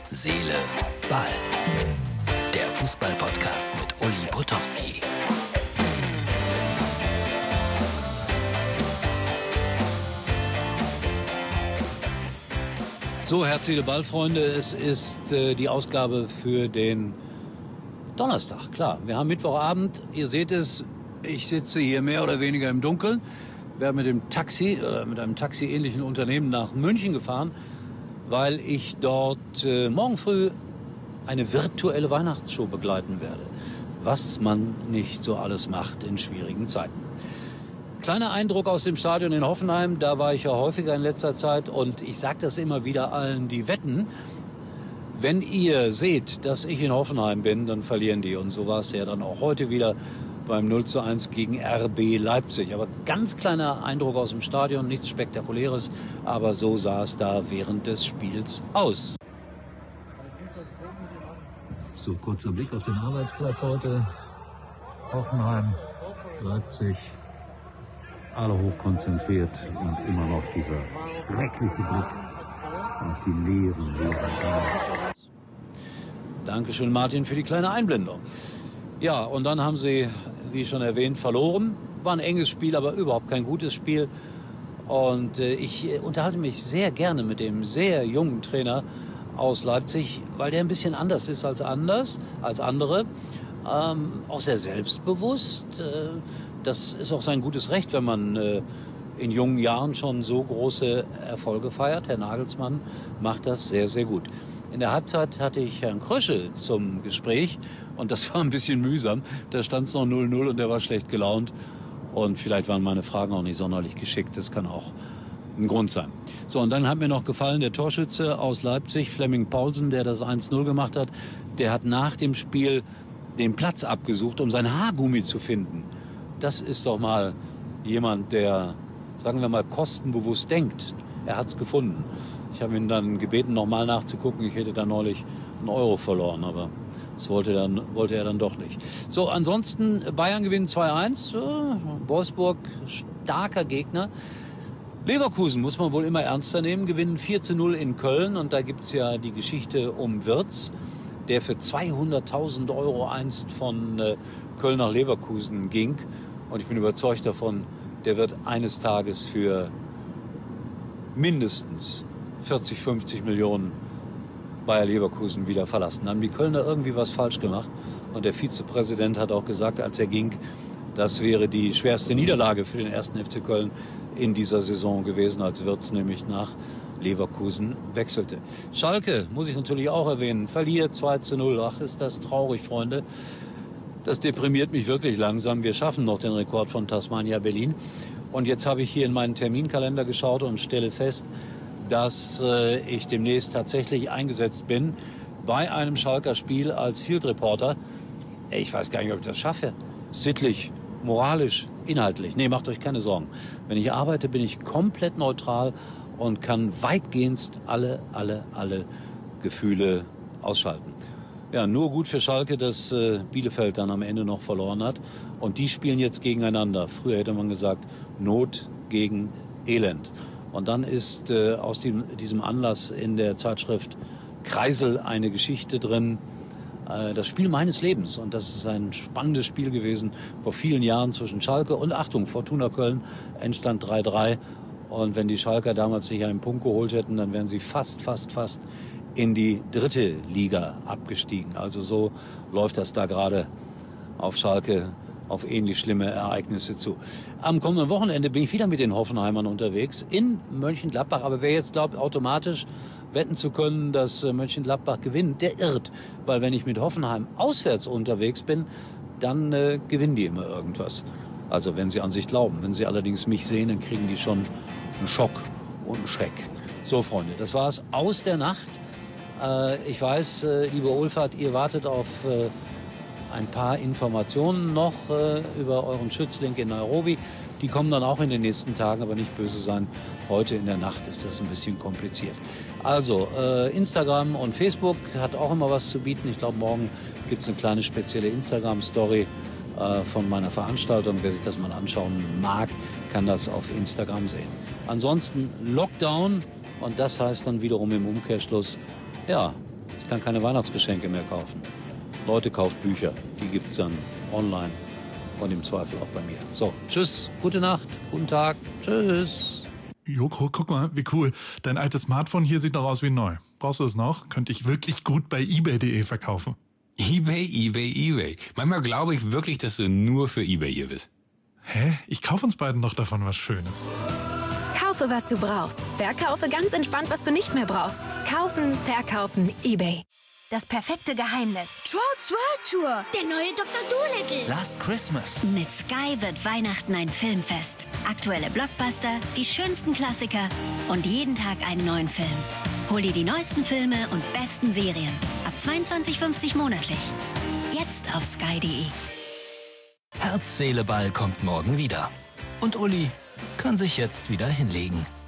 Seele, Ball. Der Fußball-Podcast mit Uli Potowski. So, Herz, Seele, Ball, Freunde, es ist die Ausgabe für den Donnerstag, klar. Wir haben Mittwochabend, ihr seht es, ich sitze hier mehr oder weniger im Dunkeln. Wir haben mit einem taxiähnlichen Unternehmen nach München gefahren, weil ich dort morgen früh eine virtuelle Weihnachtsshow begleiten werde. Was man nicht so alles macht in schwierigen Zeiten. Kleiner Eindruck aus dem Stadion in Hoffenheim, da war ich ja häufiger in letzter Zeit und ich sage das immer wieder allen, die wetten. Wenn ihr seht, dass ich in Hoffenheim bin, dann verlieren die. Und so war es ja dann auch heute wieder beim 0:1 gegen RB Leipzig. Aber ganz kleiner Eindruck aus dem Stadion, nichts Spektakuläres, aber so sah es da während des Spiels aus. So, kurzer Blick auf den Arbeitsplatz heute. Hoffenheim, Leipzig. Alle hochkonzentriert und immer noch dieser schreckliche Blick auf die leeren Gänge. Dankeschön, Martin, für die kleine Einblendung. Ja, und dann haben sie, wie schon erwähnt, verloren. War ein enges Spiel, aber überhaupt kein gutes Spiel. Und ich unterhalte mich sehr gerne mit dem sehr jungen Trainer aus Leipzig, weil der ein bisschen anders ist als andere. Auch sehr selbstbewusst. Das ist auch sein gutes Recht, wenn man in jungen Jahren schon so große Erfolge feiert. Herr Nagelsmann macht das sehr, sehr gut. In der Halbzeit hatte ich Herrn Krösche zum Gespräch und das war ein bisschen mühsam. Da stand es noch 0:0 und er war schlecht gelaunt. Und vielleicht waren meine Fragen auch nicht sonderlich geschickt. Das kann auch ein Grund sein. So, und dann hat mir noch gefallen der Torschütze aus Leipzig, Flemming Paulsen, der das 1:0 gemacht hat. Der hat nach dem Spiel den Platz abgesucht, um sein Haargummi zu finden. Das ist doch mal jemand, der, sagen wir mal, kostenbewusst denkt. Er hat's gefunden. Ich habe ihn dann gebeten, nochmal nachzugucken. Ich hätte da neulich einen Euro verloren, aber das wollte er dann doch nicht. So, ansonsten Bayern gewinnt 2:1. Wolfsburg, starker Gegner. Leverkusen muss man wohl immer ernster nehmen, gewinnen 4:0 in Köln. Und da gibt's ja die Geschichte um Wirtz, der für 200.000 Euro einst von Köln nach Leverkusen ging. Und ich bin überzeugt davon, der wird eines Tages für mindestens 40, 50 Millionen Bayer Leverkusen wieder verlassen. Da haben die Kölner irgendwie was falsch gemacht. Und der Vizepräsident hat auch gesagt, als er ging, das wäre die schwerste Niederlage für den 1. FC Köln in dieser Saison gewesen, als Wirtz nämlich nach Leverkusen wechselte. Schalke, muss ich natürlich auch erwähnen, verliert 2:0. Ach, ist das traurig, Freunde. Das deprimiert mich wirklich langsam. Wir schaffen noch den Rekord von Tasmania Berlin. Und jetzt habe ich hier in meinen Terminkalender geschaut und stelle fest, dass ich demnächst tatsächlich eingesetzt bin bei einem Schalker Spiel als Field Reporter. Ich weiß gar nicht, ob ich das schaffe. Sittlich, moralisch, inhaltlich. Nee, macht euch keine Sorgen. Wenn ich arbeite, bin ich komplett neutral und kann weitgehend alle Gefühle ausschalten. Ja, nur gut für Schalke, dass Bielefeld dann am Ende noch verloren hat. Und die spielen jetzt gegeneinander. Früher hätte man gesagt, Not gegen Elend. Und dann ist aus diesem Anlass in der Zeitschrift Kreisel eine Geschichte drin. Das Spiel meines Lebens. Und das ist ein spannendes Spiel gewesen vor vielen Jahren zwischen Schalke und, Achtung, Fortuna Köln. Endstand 3:3. Und wenn die Schalker damals nicht einen Punkt geholt hätten, dann wären sie fast in die 3. Liga abgestiegen. Also so läuft das da gerade auf Schalke auf ähnlich schlimme Ereignisse zu. Am kommenden Wochenende bin ich wieder mit den Hoffenheimern unterwegs in Mönchengladbach. Aber wer jetzt glaubt, automatisch wetten zu können, dass Mönchengladbach gewinnt, der irrt. Weil wenn ich mit Hoffenheim auswärts unterwegs bin, dann gewinnen die immer irgendwas. Also wenn sie an sich glauben. Wenn sie allerdings mich sehen, dann kriegen die schon einen Schock und einen Schreck. So, Freunde, das war's aus der Nacht. Ich weiß, liebe Ulfert, ihr wartet auf ein paar Informationen noch über euren Schützling in Nairobi. Die kommen dann auch in den nächsten Tagen, aber nicht böse sein. Heute in der Nacht ist das ein bisschen kompliziert. Also, Instagram und Facebook hat auch immer was zu bieten. Ich glaube, morgen gibt es eine kleine spezielle Instagram-Story von meiner Veranstaltung. Wer sich das mal anschauen mag, kann das auf Instagram sehen. Ansonsten Lockdown und das heißt dann wiederum im Umkehrschluss, ja, Ich kann keine Weihnachtsgeschenke mehr kaufen. Leute, kauft Bücher. Die gibt's dann online und im Zweifel auch bei mir. So, tschüss, gute Nacht, guten Tag, tschüss. Joko, guck mal, wie cool. Dein altes Smartphone hier sieht noch aus wie neu. Brauchst du es noch? Könnte ich wirklich gut bei eBay.de verkaufen. eBay. Manchmal glaube ich wirklich, dass du nur für eBay hier bist. Hä? Ich kaufe uns beiden doch davon was Schönes. Kaufe, was du brauchst. Verkaufe ganz entspannt, was du nicht mehr brauchst. Kaufen, verkaufen, eBay. Das perfekte Geheimnis. Trolls World Tour. Der neue Dr. Dolittle. Last Christmas. Mit Sky wird Weihnachten ein Filmfest. Aktuelle Blockbuster, die schönsten Klassiker und jeden Tag einen neuen Film. Hol dir die neuesten Filme und besten Serien. Ab 22,50 monatlich. Jetzt auf sky.de. Herz, Seele, Ball kommt morgen wieder. Und Uli kann sich jetzt wieder hinlegen.